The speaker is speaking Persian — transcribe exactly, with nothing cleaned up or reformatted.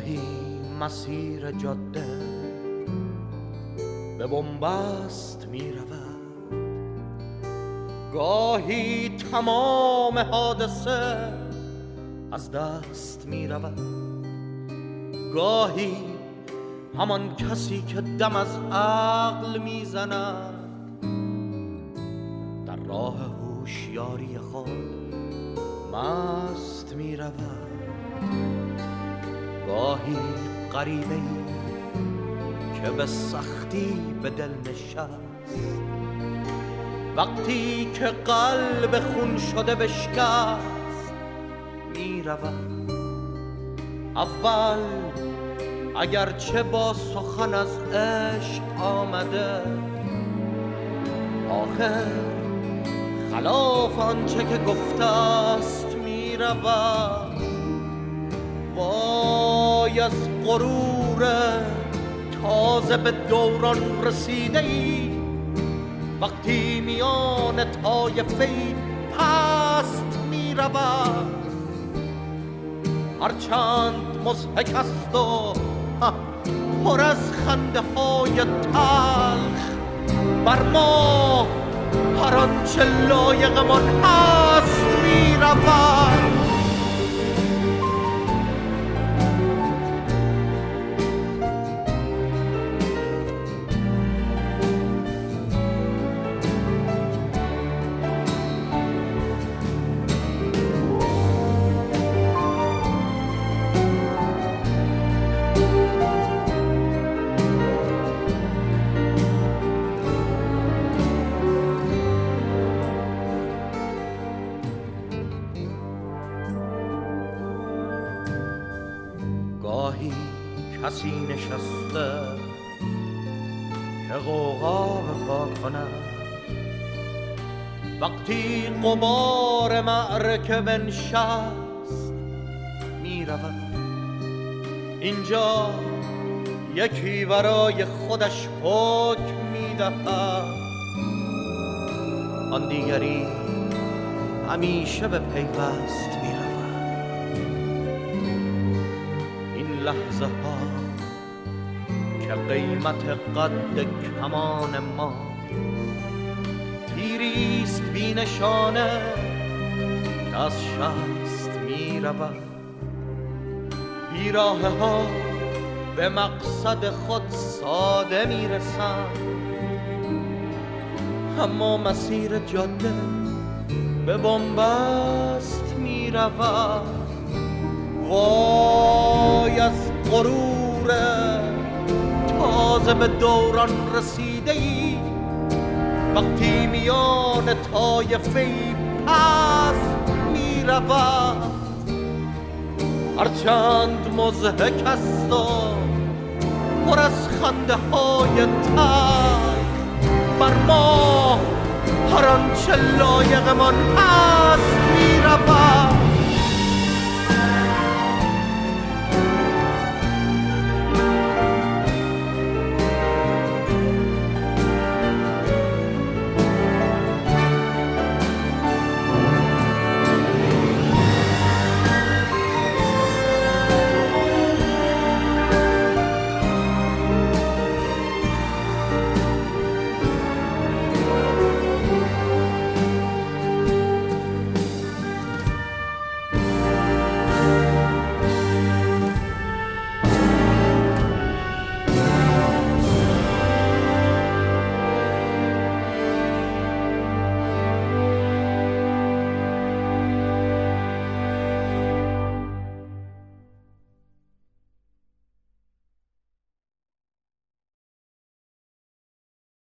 گاهی مسیر جاده به بنبست می رود، گاهی تمام حادثه از دست می رود، گاهی همان کسی که دم از عقل می زند در راه هوشیاری خود مست می رود، گاهی غریبه‌ای که به سختی به دل نشست، وقتی که قلب خون شده بشکست می رود. اول اگرچه با سخن از عشق آمده، آخر خلاف آنچه که گفته است می رود. وای از غرور تازه به دوران رسیده ای، وقتی میان طایفه پست می رود. هرچند مضحک است و پر از خنده های تلخ، بر ما هر آنچه لایقمان هست می رود. گاهی کسی نشسته که غوغا بپا کند، وقتی غبار معرکه بنشست می رود. اینجا یکی برای خودش حکم می دهد، آن دیگری همیشه به پیوست می رود. لحظه ها که قیمت قد کمان ما تیریست بی نشانه که از شست می رود. بیراه ها به مقصد خود ساده می رسند، اما مسیر جاده به بنبست می رود. وای از غرور تازه به دوران رسیده ای، وقتی میان طایفه پست می رود. هرچند مضحک است و پر از خنده های تلخ، بر ما هر آنچه لایقمان هست می رود.